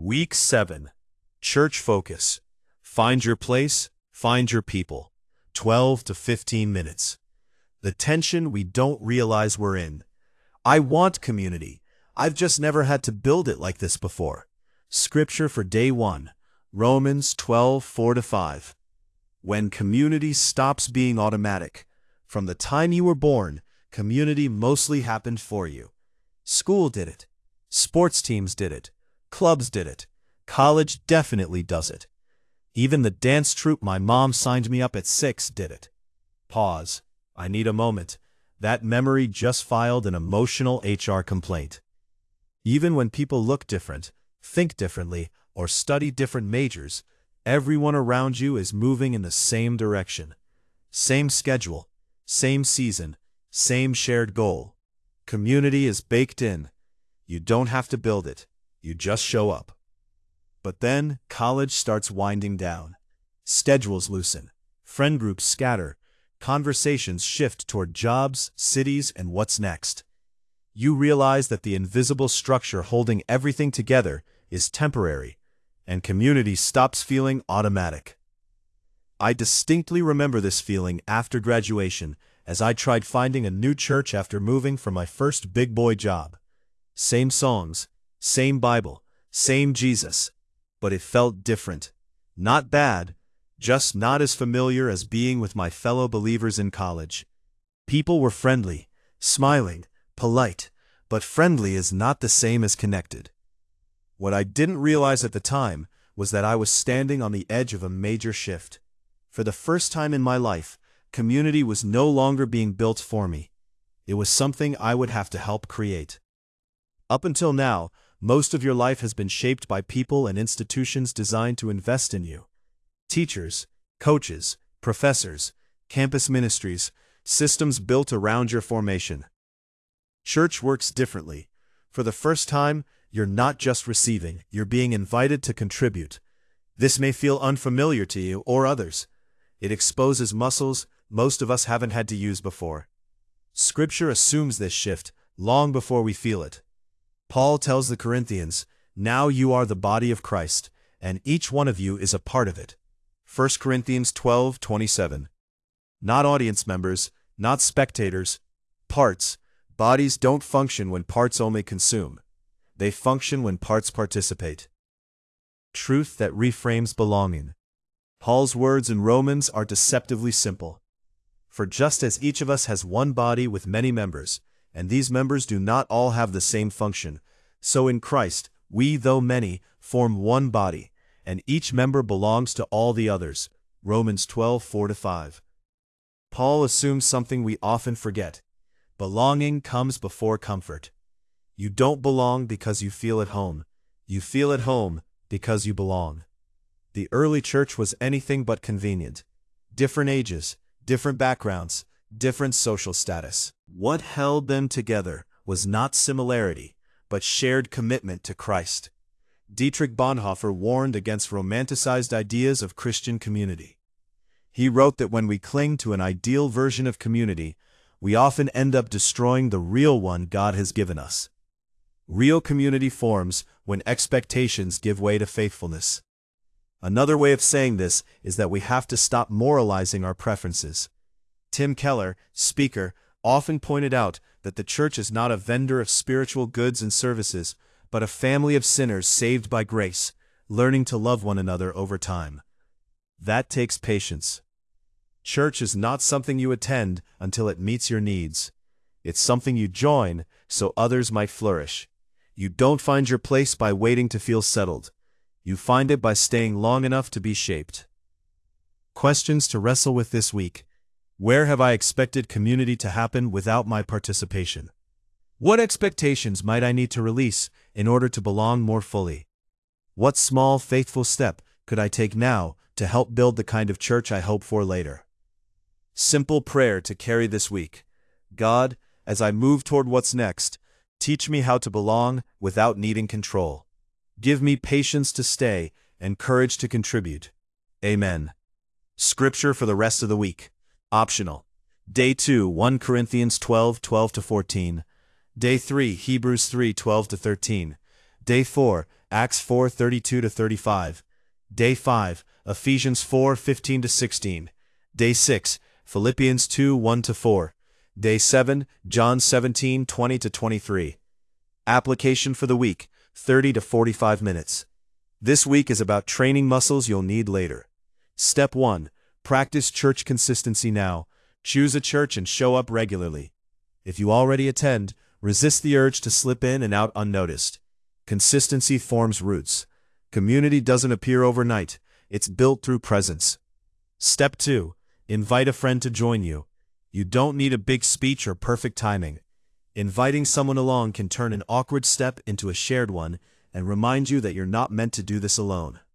Week 7. Church Focus. Find your place, find your people. 12 to 15 minutes. The tension we don't realize we're in. I want community. I've just never had to build it like this before. Scripture for day 1. Romans 12:4-5. When community stops being automatic. From the time you were born, community mostly happened for you. School did it. Sports teams did it. Clubs did it. College definitely does it. Even the dance troupe my mom signed me up at 6 did it. Pause. I need a moment. That memory just filed an emotional HR complaint. Even when people look different, think differently, or study different majors, everyone around you is moving in the same direction. Same schedule, same season, same shared goal. Community is baked in. You don't have to build it. You just show up. But then, college starts winding down. Schedules loosen. Friend groups scatter. Conversations shift toward jobs, cities, and what's next. You realize that the invisible structure holding everything together is temporary, and community stops feeling automatic. I distinctly remember this feeling after graduation as I tried finding a new church after moving from my first big boy job. Same songs, same Bible, same Jesus, but it felt different. Not bad, just not as familiar as being with my fellow believers in college. People were friendly, smiling, polite, but friendly is not the same as connected. What I didn't realize at the time was that I was standing on the edge of a major shift. For the first time in my life, community was no longer being built for me. It was something I would have to help create. Up until now, most of your life has been shaped by people and institutions designed to invest in you. Teachers, coaches, professors, campus ministries, systems built around your formation. Church works differently. For the first time, you're not just receiving, you're being invited to contribute. This may feel unfamiliar to you or others. It exposes muscles most of us haven't had to use before. Scripture assumes this shift long before we feel it. Paul tells the Corinthians, "Now you are the body of Christ, and each one of you is a part of it." 1 Corinthians 12:27. Not audience members, not spectators, parts. Bodies don't function when parts only consume. They function when parts participate. Truth that reframes belonging. Paul's words in Romans are deceptively simple. For just as each of us has one body with many members, and these members do not all have the same function, so in Christ, we, though many, form one body, and each member belongs to all the others. Romans 12:4-5. Paul assumes something we often forget. Belonging comes before comfort. You don't belong because you feel at home. You feel at home because you belong. The early church was anything but convenient. Different ages, different backgrounds, different social status. What held them together was not similarity, but shared commitment to Christ. Dietrich Bonhoeffer warned against romanticized ideas of Christian community. He wrote that when we cling to an ideal version of community, we often end up destroying the real one God has given us. Real community forms when expectations give way to faithfulness. Another way of saying this is that we have to stop moralizing our preferences. Tim Keller, speaker, often pointed out that the church is not a vendor of spiritual goods and services, but a family of sinners saved by grace, learning to love one another over time. That takes patience. Church is not something you attend until it meets your needs. It's something you join so others might flourish. You don't find your place by waiting to feel settled. You find it by staying long enough to be shaped. Questions to wrestle with this week. Where have I expected community to happen without my participation? What expectations might I need to release in order to belong more fully? What small, faithful step could I take now to help build the kind of church I hope for later? Simple prayer to carry this week. God, as I move toward what's next, teach me how to belong without needing control. Give me patience to stay and courage to contribute. Amen. Scripture for the rest of the week. Optional. Day 2, 1 Corinthians 12:12-14. Day 3, Hebrews 3:12-13. Day 4, Acts 4:32-35. Day 5, Ephesians 4:15-16. Day 6, Philippians 2:1-4. Day 7, John 17:20-23. Application for the week, 30 to 45 minutes. This week is about training muscles you'll need later. Step 1. Practice church consistency now. Choose a church and show up regularly. If you already attend, resist the urge to slip in and out unnoticed. Consistency forms roots. Community doesn't appear overnight, it's built through presence. Step 2. Invite a friend to join you. You don't need a big speech or perfect timing. Inviting someone along can turn an awkward step into a shared one and remind you that you're not meant to do this alone.